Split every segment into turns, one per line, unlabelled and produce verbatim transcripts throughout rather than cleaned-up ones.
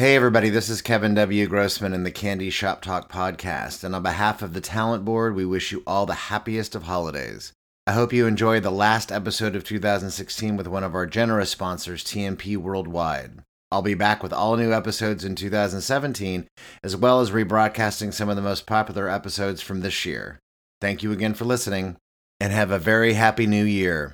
Hey everybody, this is Kevin W. Grossman in the Candy Shop Talk podcast, and on behalf of the Talent Board, we wish you all the happiest of holidays. I hope you enjoyed the last episode of two thousand sixteen with one of our generous sponsors, T M P Worldwide. I'll be back with all new episodes in two thousand seventeen, as well as rebroadcasting some of the most popular episodes from this year. Thank you again for listening, and have a very happy new year.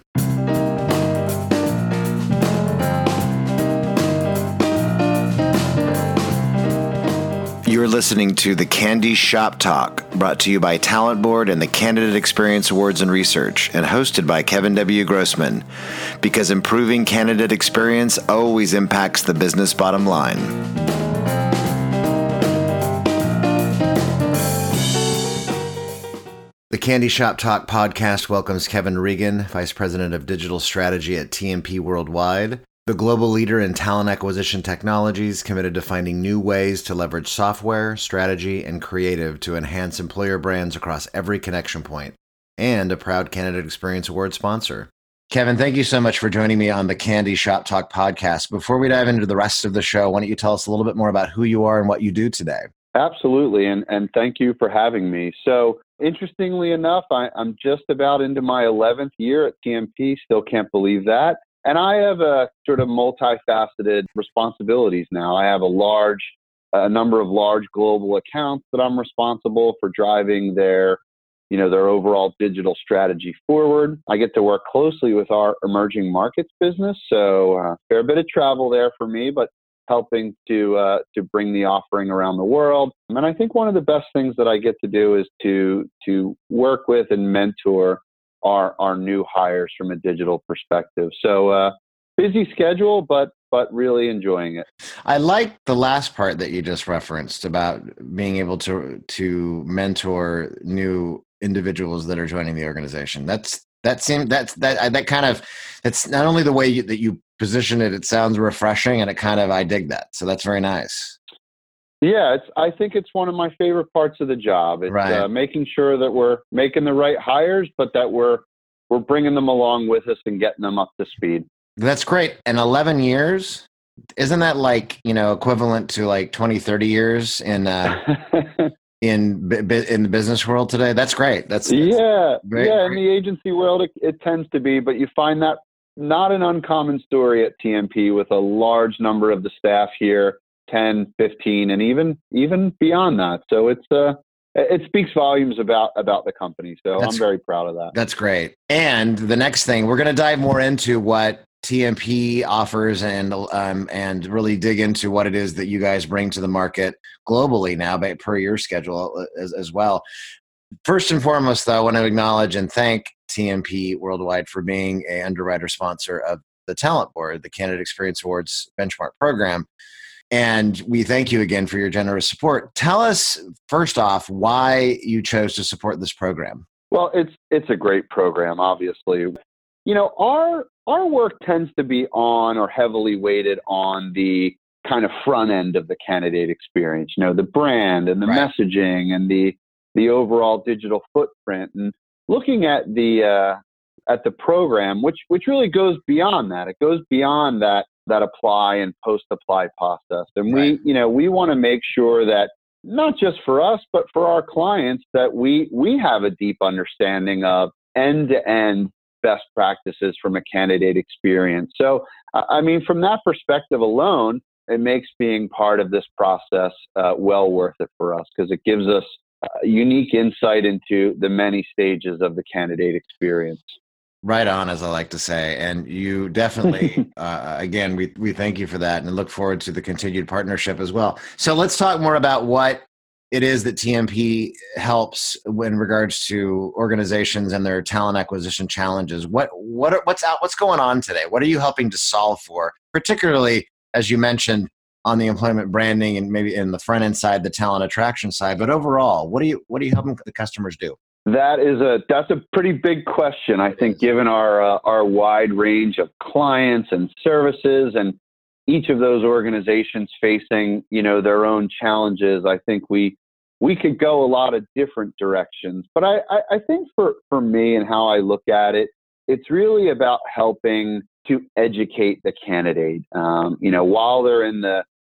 You're listening to the Candy Shop Talk, brought to you by Talent Board and the Candidate Experience Awards and Research, and hosted by Kevin W. Grossman, because improving candidate experience always impacts the business bottom line. The Candy Shop Talk podcast welcomes Kevin Regan, Vice President of Digital Strategy at T M P Worldwide, the global leader in talent acquisition technologies, committed to finding new ways to leverage software, strategy, and creative to enhance employer brands across every connection point, and a proud Candidate Experience Award sponsor. Kevin, thank you so much for joining me on the Candy Shop Talk podcast. Before we dive into the rest of the show, why don't you tell us a little bit more about who you are and what you do today?
Absolutely, and, and thank you for having me. So, interestingly enough, I, I'm just about into my eleventh year at T M P, still can't believe that. And I have a sort of multifaceted responsibilities now. I have a large, a number of large global accounts that I'm responsible for driving their, you know, their overall digital strategy forward. I get to work closely with our emerging markets business, so a uh, fair bit of travel there for me, but helping to uh, to bring the offering around the world. And I think one of the best things that I get to do is to to work with and mentor our our new hires from a digital perspective. So uh, busy schedule, but but really enjoying it.
I like the last part that you just referenced about being able to to mentor new individuals that are joining the organization. That's that seems that's that that kind of that's not only the way you, that you position it. It sounds refreshing, and it kind of I dig that. So that's very nice.
Yeah, it's, I think it's one of my favorite parts of the job. It's
right.
uh, making sure that we're making the right hires, but that we're we're bringing them along with us and getting them up to speed.
That's great. And eleven years, isn't that like, you know, equivalent to like twenty, thirty years in uh, in in the business world today? That's great. That's, that's
yeah,
great,
yeah.
great.
In the agency world, it, it tends to be, but you find that not an uncommon story at T M P with a large number of the staff here. ten, fifteen, and even even beyond that. So it's uh, it speaks volumes about about the company. So that's, I'm very proud of that.
That's great. And the next thing, we're going to dive more into what T M P offers and um, and really dig into what it is that you guys bring to the market globally now, by, per your schedule as, as well. First and foremost, though, I want to acknowledge and thank T M P Worldwide for being a underwriter sponsor of the Talent Board, the Candidate Experience Awards benchmark program. And we thank you again for your generous support. Tell us, first off, why you chose to support this program.
Well, it's it's a great program, obviously. You know, our our work tends to be on or heavily weighted on the kind of front end of the candidate experience, you know, the brand and the right. messaging and the the overall digital footprint. And looking at the uh, at the program, which which really goes beyond that. It goes beyond that that apply and post-apply process. And right. we, you know, we want to make sure that not just for us, but for our clients, that we, we have a deep understanding of end-to-end best practices from a candidate experience. So, I mean, from that perspective alone, it makes being part of this process uh, well worth it for us, because it gives us a unique insight into the many stages of the candidate experience.
Right on, as I like to say. And you definitely, uh, again, we, we thank you for that and look forward to the continued partnership as well. So let's talk more about what it is that T M P helps in regards to organizations and their talent acquisition challenges. What what are, what's out? What's going on today? What are you helping to solve for? Particularly, as you mentioned, on the employment branding and maybe in the front end side, the talent attraction side. But overall, what are you what are you helping the customers do?
That is a that's a pretty big question, I think, given our uh, our wide range of clients and services, and each of those organizations facing, you know, their own challenges. I think we we could go a lot of different directions. But I, I, I think for, for me and how I look at it, it's really about helping to educate the candidate. Um, you know, while they're in the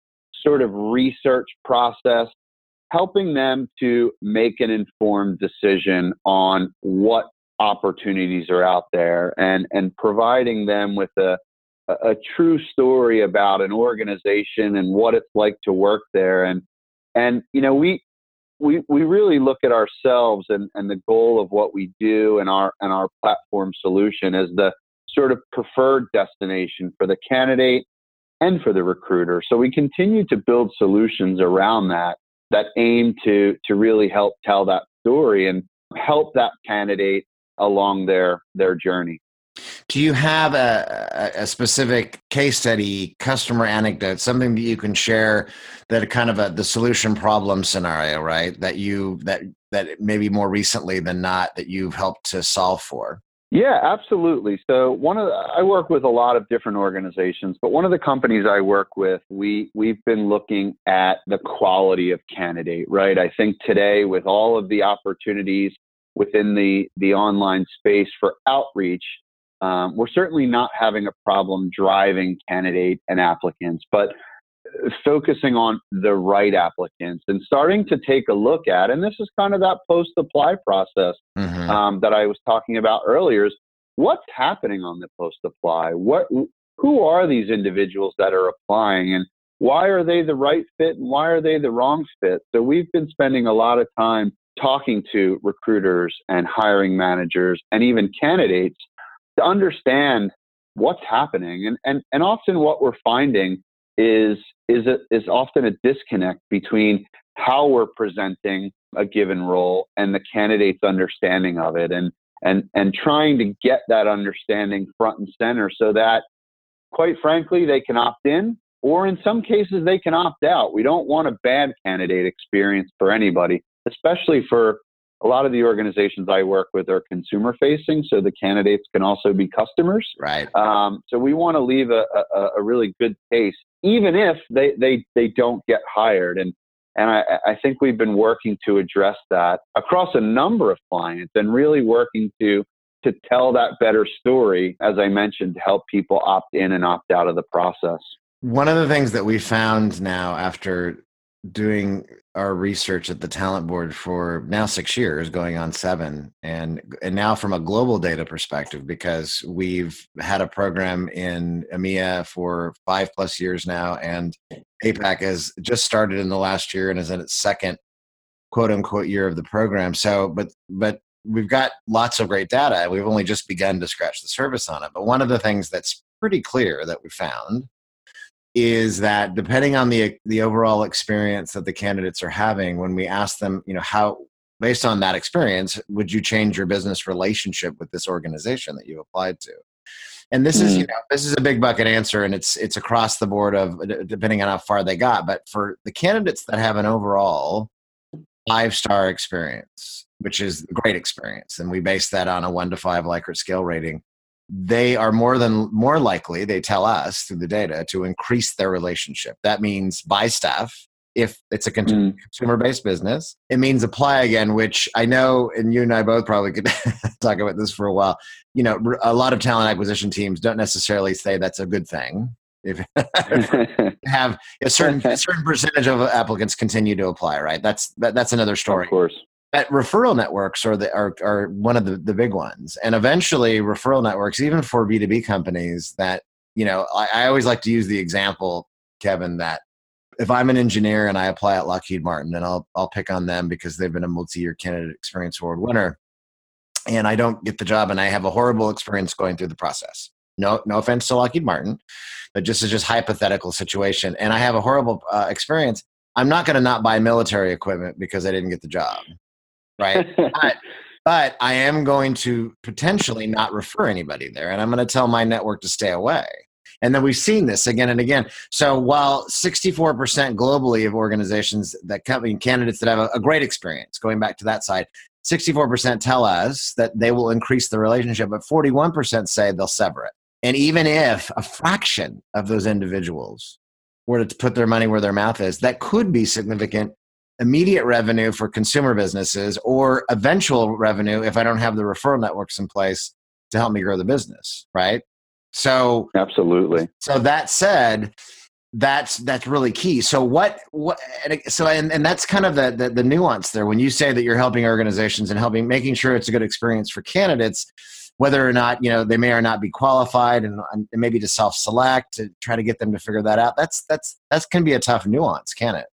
sort of research process, helping them to make an informed decision on what opportunities are out there, and, and providing them with a, a true story about an organization and what it's like to work there. And, and, you know, we, we, we really look at ourselves and, and the goal of what we do and our, and our platform solution as the sort of preferred destination for the candidate and for the recruiter. So we continue to build solutions around that, that aim to, to really help tell that story and help that candidate along their, their journey.
Do you have a, a specific case study, customer anecdote, something that you can share that kind of a, the solution problem scenario, right? That you, that, that maybe more recently than not that you've helped to solve for?
Yeah, absolutely. So one of the, I work with a lot of different organizations, but one of the companies I work with, we, we've been looking at the quality of candidate, right? I think today with all of the opportunities within the, the online space for outreach, um, we're certainly not having a problem driving candidate and applicants, but focusing on the right applicants and starting to take a look at, and this is kind of that post-apply process mm-hmm. um, that I was talking about earlier, is what's happening on the post-apply? What, who are these individuals that are applying, and why are they the right fit and why are they the wrong fit? So we've been spending a lot of time talking to recruiters and hiring managers and even candidates to understand what's happening. And, and, and often what we're finding is is a, is often a disconnect between how we're presenting a given role and the candidate's understanding of it, and and and trying to get that understanding front and center so that, quite frankly, they can opt in, or in some cases they can opt out. We don't want a bad candidate experience for anybody, especially for a lot of the organizations I work with are consumer facing, so the candidates can also be customers.
Right.
Um, so we want to leave a, a, a really good taste, even if they, they, they don't get hired. And, and I, I think we've been working to address that across a number of clients and really working to, to tell that better story, as I mentioned, to help people opt in and opt out of the process.
One of the things that we found now after doing our research at the Talent Board for now six years, going on seven, and and now from a global data perspective, because we've had a program in EMEA for five plus years now, and APAC has just started in the last year and is in its second quote unquote year of the program. So, but but we've got lots of great data. We've only just begun to scratch the surface on it. But one of the things that's pretty clear that we found is that depending on the the overall experience that the candidates are having, when we ask them, you know, how, based on that experience, would you change your business relationship with this organization that you applied to? And this mm. is, you know, this is a big bucket answer, and it's it's across the board of depending on how far they got. But for the candidates that have an overall five-star experience, which is a great experience, and we base that on a one to five Likert scale rating, they are more than more likely, they tell us through the data, to increase their relationship. That means buy stuff if it's a con- mm. consumer-based business. It means apply again, which I know, and you and I both probably could talk about this for a while. You know, a lot of talent acquisition teams don't necessarily say that's a good thing. If have a certain a certain percentage of applicants continue to apply, right? That's that, that's another story.
Of course.
But referral networks are the are, are one of the, the big ones. And eventually referral networks, even for B two B companies that, you know, I, I always like to use the example, Kevin, that if I'm an engineer and I apply at Lockheed Martin, and I'll I'll pick on them because they've been a multi-year Candidate Experience Award winner, and I don't get the job and I have a horrible experience going through the process. No, no offense to Lockheed Martin, but just as just hypothetical situation. And I have a horrible uh, experience. I'm not going to not buy military equipment because I didn't get the job. Right. but, but I am going to potentially not refer anybody there. And I'm going to tell my network to stay away. And then we've seen this again and again. So while sixty-four percent globally of organizations that come in, candidates that have a, a great experience, going back to that side, sixty-four percent tell us that they will increase the relationship, but forty-one percent say they'll sever it. And even if a fraction of those individuals were to put their money where their mouth is, that could be significant immediate revenue for consumer businesses, or eventual revenue if I don't have the referral networks in place to help me grow the business, right? So
absolutely.
So that said, That's that's really key. So what what and so and, and that's kind of the, the the nuance there. When you say that you're helping organizations and helping making sure it's a good experience for candidates, whether or not you know they may or not be qualified, and, and maybe to self-select to try to get them to figure that out. That's that's that's can be a tough nuance, can it?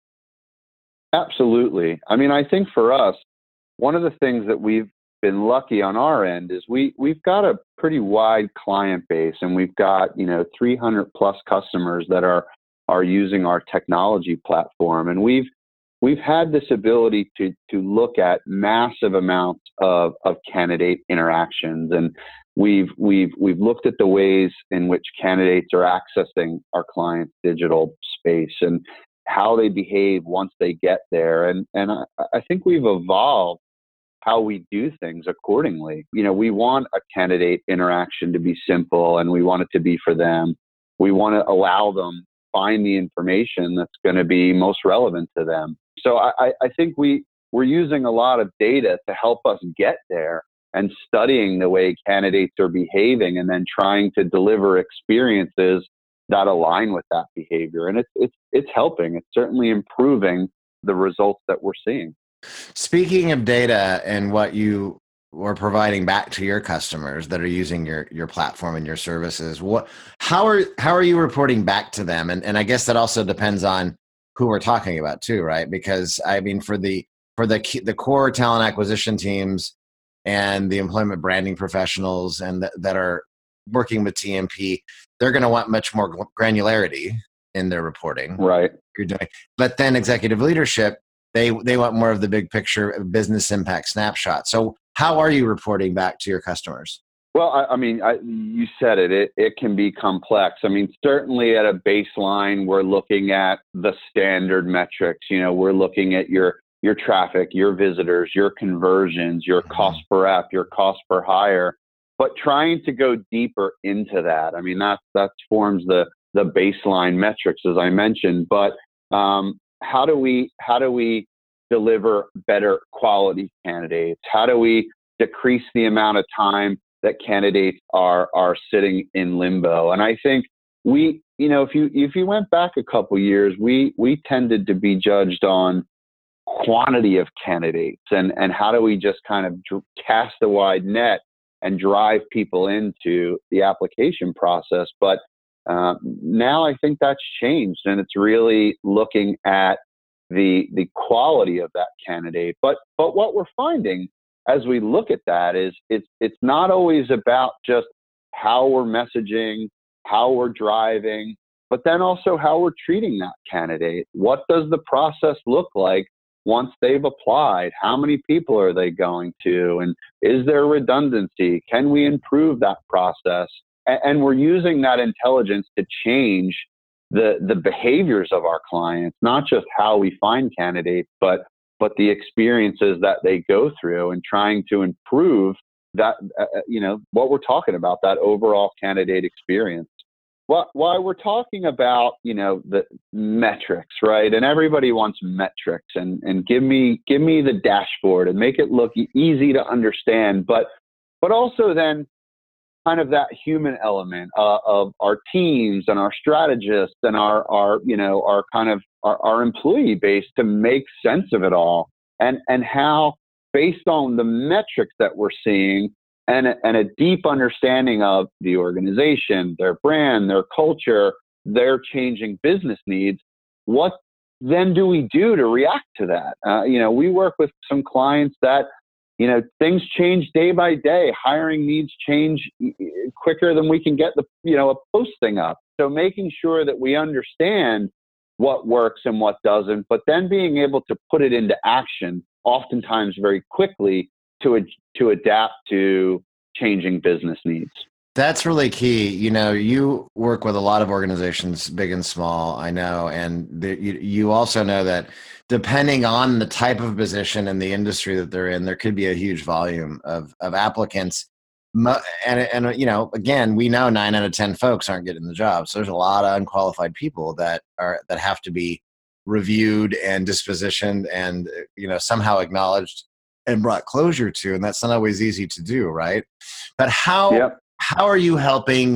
Absolutely. I mean, I think for us, one of the things that we've been lucky on our end is we we've got a pretty wide client base, and we've got you know three hundred plus customers that are are using our technology platform, and we've we've had this ability to to look at massive amounts of of candidate interactions, and we've we've we've looked at the ways in which candidates are accessing our clients' digital space and how they behave once they get there, and and I, I think we've evolved how we do things accordingly. You know, we want a candidate interaction to be simple, and we want it to be for them. We want to allow them find the information that's going to be most relevant to them. So I, I think we, we're using a lot of data to help us get there and studying the way candidates are behaving and then trying to deliver experiences that align with that behavior. And it's, it's, it's helping. It's certainly improving the results that we're seeing.
Speaking of data and what you or providing back to your customers that are using your your platform and your services, what how are how are you reporting back to them? And and I guess that also depends on who we're talking about too, right? Because I mean, for the for the the core talent acquisition teams and the employment branding professionals and th- that are working with T M P, they're going to want much more granularity in their reporting.
Right.
You're doing, but then executive leadership, they they want more of the big picture business impact snapshot. So how are you reporting back to your customers?
Well, I, I mean, I, you said it, it, it can be complex. I mean, certainly at a baseline, we're looking at the standard metrics. You know, we're looking at your, your traffic, your visitors, your conversions, your cost per app, your cost per hire, but trying to go deeper into that. I mean, that, that forms the, the baseline metrics, as I mentioned, but um, how do we, how do we deliver better quality candidates? How do we decrease the amount of time that candidates are are sitting in limbo? And I think we, you know, if you if you went back a couple years, we we tended to be judged on quantity of candidates and and how do we just kind of dr- cast a wide net and drive people into the application process. But uh, now I think that's changed, and it's really looking at the the quality of that candidate. But but what we're finding as we look at that is it's it's not always about just how we're messaging, how we're driving, but then also how we're treating that candidate. What does the process look like once they've applied? How many people are they going to? And is there redundancy? Can we improve that process? And, and we're using that intelligence to change the the behaviors of our clients, not just how we find candidates, but but the experiences that they go through, and trying to improve that, uh, you know, what we're talking about, that overall candidate experience. Well, while we're talking about, you know, the metrics, right? And everybody wants metrics, and and give me give me the dashboard and make it look easy to understand, but but also then kind of that human element uh, of our teams and our strategists and our, our you know, our kind of our, our employee base to make sense of it all, and and how, based on the metrics that we're seeing and, and a deep understanding of the organization, their brand, their culture, their changing business needs, what then do we do to react to that? Uh, you know, we work with some clients that, you know, things change day by day. Hiring needs change quicker than we can get the, you know, a posting up. So making sure that we understand what works and what doesn't, but then being able to put it into action, oftentimes very quickly, to to adapt to changing business needs.
That's really key. You know, you work with a lot of organizations, big and small, I know, and the, you, you also know that depending on the type of position and the industry that they're in, there could be a huge volume of, of applicants. And, and, you know, again, we know nine out of ten folks aren't getting the job. So there's a lot of unqualified people that are, that have to be reviewed and dispositioned and, you know, somehow acknowledged and brought closure to. And that's not always easy to do, right? But how,
Yep.
how are you helping?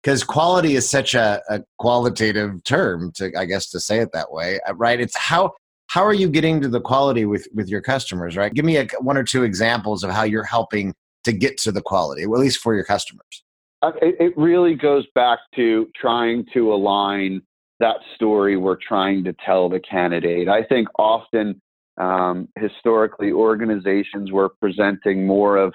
because quality is such a, a qualitative term, to I guess to say it that way, right? It's how how are you getting to the quality with with your customers, right? Give me a, one or two examples of how you're helping to get to the quality, at least for your customers.
Uh, it, it really goes back to trying to align that story we're trying to tell the candidate. I think often, um, historically, organizations were presenting more of,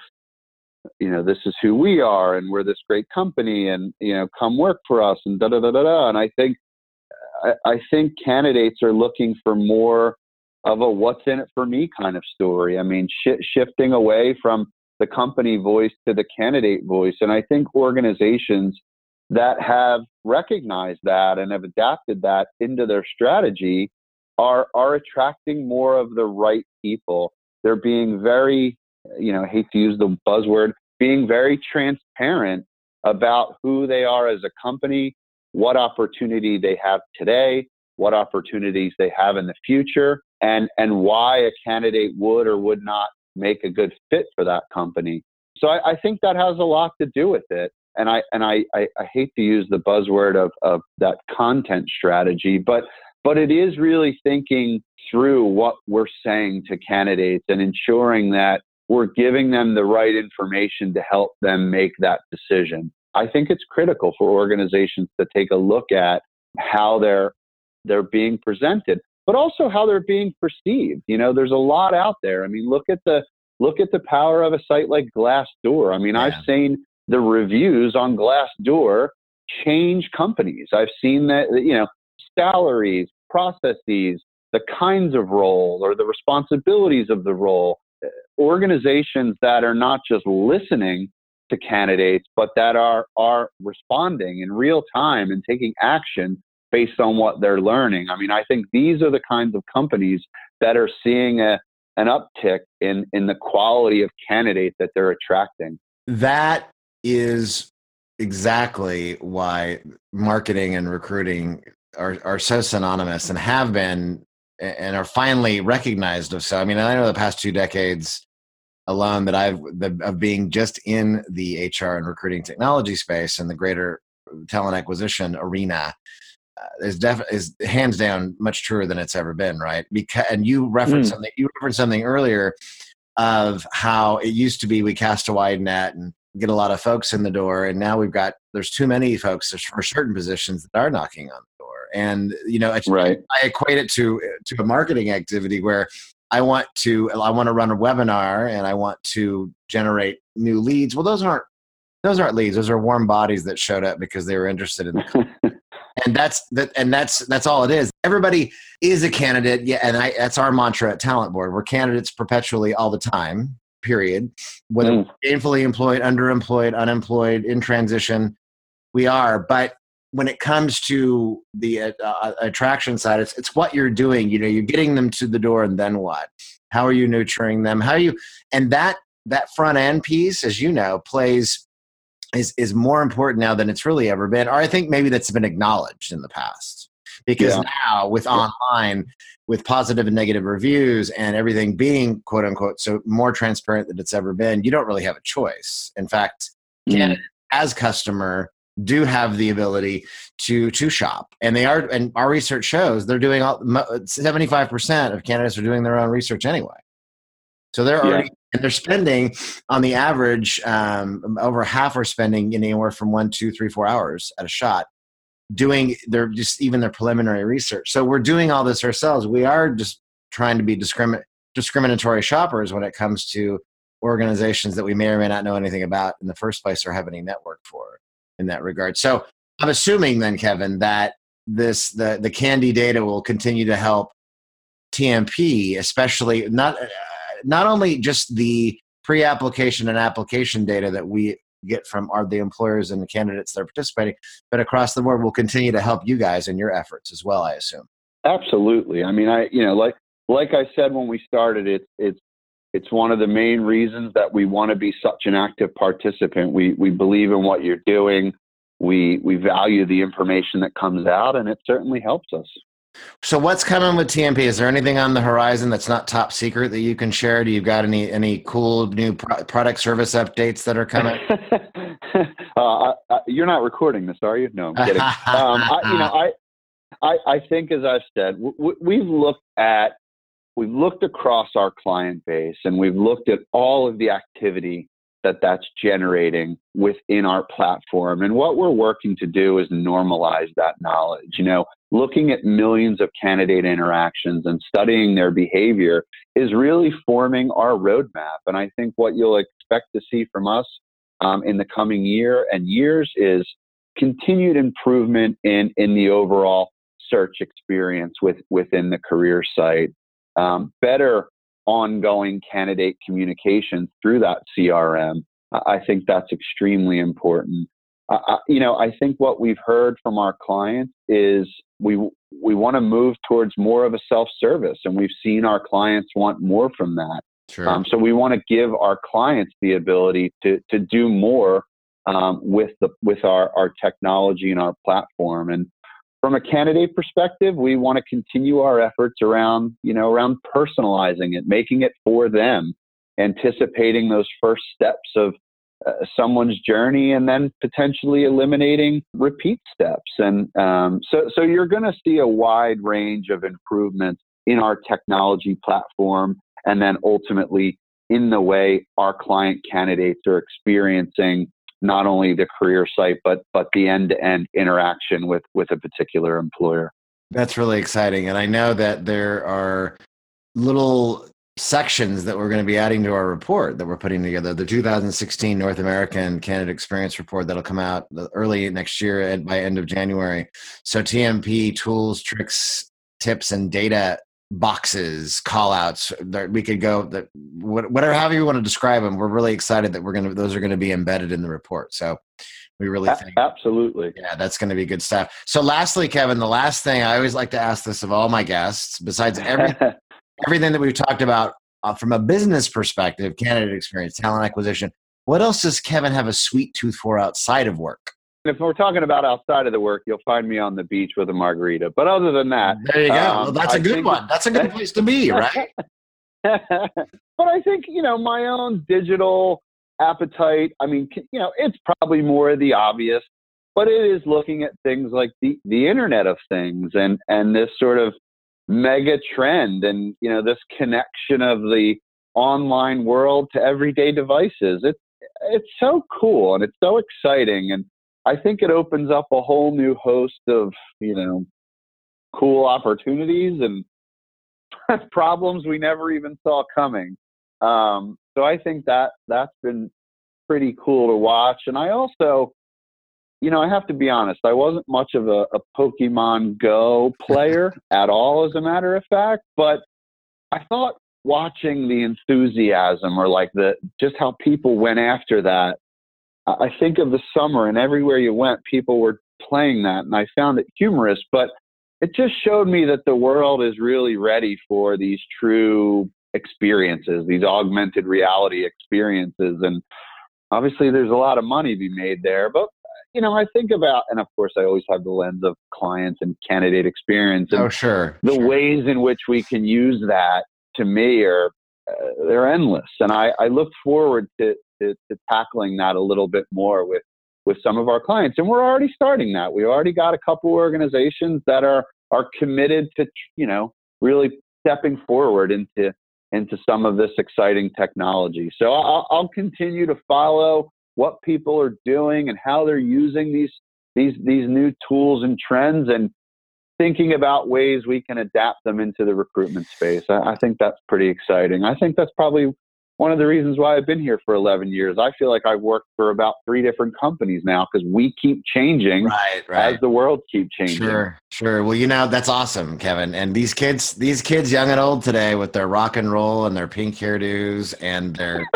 you know, this is who we are, and we're this great company, and, you know, come work for us, and da da da da da. And I think, I, I think candidates are looking for more of a what's in it for me kind of story. I mean, sh- shifting away from the company voice to the candidate voice. And I think organizations that have recognized that and have adapted that into their strategy are are attracting more of the right people. They're being very, you know, I hate to use the buzzword, being very transparent about who they are as a company, what opportunity they have today, what opportunities they have in the future, and and why a candidate would or would not make a good fit for that company. So I, I think that has a lot to do with it. And I and I, I, I hate to use the buzzword of, of that content strategy, but but it is really thinking through what we're saying to candidates and ensuring that we're giving them the right information to help them make that decision. I think it's critical for organizations to take a look at how they're they're being presented, but also how they're being perceived. You know, there's a lot out there. I mean, look at the look at the power of a site like Glassdoor. I mean, yeah. I've seen the reviews on Glassdoor change companies. I've seen that, you know, salaries, processes, the kinds of role or the responsibilities of the role. Organizations that are not just listening to candidates, but that are are responding in real time and taking action based on what they're learning. I mean, I think these are the kinds of companies that are seeing a an uptick in in the quality of candidate that they're attracting.
That is exactly why marketing and recruiting are are so synonymous and have been and are finally recognized of. So, I mean, I know the past two decades alone that I've the, of being just in the H R and recruiting technology space and the greater talent acquisition arena uh, is def- is hands down much truer than it's ever been, right? Because and you referenced mm. something you referenced something earlier of how it used to be we cast a wide net and get a lot of folks in the door, and now we've got there's too many folks for certain positions that are knocking on the door. And you know,
right.
I equate it to to a marketing activity where I want to I want to run a webinar and I want to generate new leads. Well, those aren't those aren't leads. Those are warm bodies that showed up because they were interested in the company. And that's that, and that's that's all it is. Everybody is a candidate, yeah. And I, that's our mantra at Talent Board. We're candidates perpetually, all the time. Period. Whether mm. gainfully employed, underemployed, unemployed, in transition, we are. But when it comes to the uh, attraction side, it's it's what you're doing. You know, you're getting them to the door, and then what? How are you nurturing them? How are you? And that that front end piece, as you know, plays. Is, is more important now than it's really ever been. Or I think maybe that's been acknowledged in the past. Because yeah. now with yeah. online, with positive and negative reviews and everything being quote unquote, so more transparent than it's ever been, you don't really have a choice. In fact, mm. candidates as customer do have the ability to to shop. And they are, and our research shows they're doing all, seventy-five percent of candidates are doing their own research anyway. So they're already, yeah. and they're spending on the average, um, over half are spending anywhere from one, two, three, four hours at a shot doing their, just even their preliminary research. So we're doing all this ourselves. We are just trying to be discrimin- discriminatory shoppers when it comes to organizations that we may or may not know anything about in the first place or have any network for in that regard. So I'm assuming then, Kevin, that this, the, the Candy data will continue to help T M P, especially not, uh, not only just the pre-application and application data that we get from our, the employers and the candidates that are participating, but across the board will continue to help you guys in your efforts as well, I assume.
Absolutely. I mean, I, you know, like, like I said, when we started, it's, it's, it's one of the main reasons that we want to be such an active participant. We, we believe in what you're doing. We, we value the information that comes out, and it certainly helps us.
So what's coming with T M P? Is there anything on the horizon that's not top secret that you can share? Do you got any any cool new pro- product service updates that are coming?
uh, I, I, you're not recording this, are you? No, I'm kidding. um, I, you know, I, I, I think, as I've said, w- we've looked at, we've looked across our client base, and we've looked at all of the activity that that's generating within our platform. And what we're working to do is normalize that knowledge. You know, looking at millions of candidate interactions and studying their behavior is really forming our roadmap. And I think what you'll expect to see from us um, in the coming year and years is continued improvement in, in the overall search experience with, within the career site, um, better ongoing candidate communication through that C R M. I think that's extremely important. Uh, you know, I think what we've heard from our clients is we we want to move towards more of a self-service, and we've seen our clients want more from that.
Sure.
Um, so we want to give our clients the ability to to do more um, with the with our our technology and our platform. And from a candidate perspective, we want to continue our efforts around, you know, around personalizing it, making it for them, anticipating those first steps of uh, someone's journey, and then potentially eliminating repeat steps. And um, so, so you're going to see a wide range of improvements in our technology platform, and then ultimately in the way our client candidates are experiencing not only the career site, but but the end-to-end interaction with, with a particular employer.
That's really exciting. And I know that there are little sections that we're going to be adding to our report that we're putting together, the two thousand sixteen North American Candidate Experience Report that'll come out early next year and by end of January. So T M P tools, tricks, tips, and data boxes, call outs, we could go that whatever, however you want to describe them. We're really excited that we're going to, those are going to be embedded in the report. So we really think,
absolutely.
Yeah, that's going to be good stuff. So lastly, Kevin, the last thing I always like to ask this of all my guests, besides everything, everything that we've talked about uh, from a business perspective, candidate experience, talent acquisition, what else does Kevin have a sweet tooth for outside of work?
If we're talking about outside of the work, you'll find me on the beach with a margarita. But other than that,
there you go.
Um,
well, that's
I
a good
think,
one. That's a good place to be, right?
But I think, you know, my own digital appetite, I mean, you know, it's probably more of the obvious, but it is looking at things like the, the Internet of Things and, and this sort of mega trend and, you know, this connection of the online world to everyday devices. It's, it's so cool and it's so exciting. And I think it opens up a whole new host of, you know, cool opportunities and problems we never even saw coming. Um, so I think that that's been pretty cool to watch. And I also, you know, I have to be honest, I wasn't much of a, a Pokemon Go player at all, as a matter of fact, but I thought watching the enthusiasm or like the, just how people went after that, I think of the summer and everywhere you went, people were playing that, and I found it humorous, but it just showed me that the world is really ready for these true experiences, these augmented reality experiences. And obviously there's a lot of money to be made there, but you know, I think about, and of course I always have the lens of clients and candidate experience. And
oh, sure.
The
sure.
ways in which we can use that, to me, are uh, they're endless. And I, I look forward to, to, to tackling that a little bit more with, with some of our clients. And we're already starting that. We already got a couple organizations that are, are committed to, you know, really stepping forward into, into some of this exciting technology. So I'll, I'll continue to follow what people are doing and how they're using these, these, these new tools and trends, and thinking about ways we can adapt them into the recruitment space. I, I think that's pretty exciting. I think that's probably one of the reasons why I've been here for eleven years. I feel like I've worked for about three different companies now, because we keep changing
right, right.
as the world keeps changing.
Sure, sure. Well, you know, that's awesome, Kevin. And these kids, these kids, young and old today, with their rock and roll and their pink hairdos and their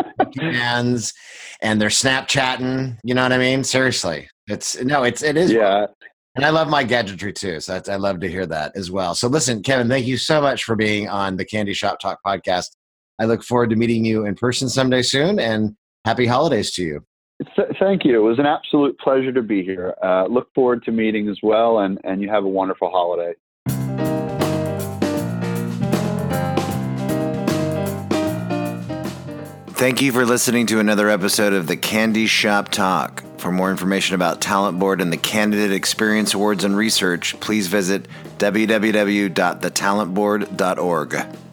hands and their Snapchatting, you know what I mean? Seriously, it's no, it's it is.
Yeah.
And I love my gadgetry too, so that's, I love to hear that as well. So listen, Kevin, thank you so much for being on the Candy Shop Talk podcast. I look forward to meeting you in person someday soon, and happy holidays to you.
Thank you. It was an absolute pleasure to be here. Uh, look forward to meeting as well, and, and you have a wonderful holiday.
Thank you for listening to another episode of the Candy Shop Talk. For more information about Talent Board and the Candidate Experience Awards and research, please visit w w w dot the talent board dot org.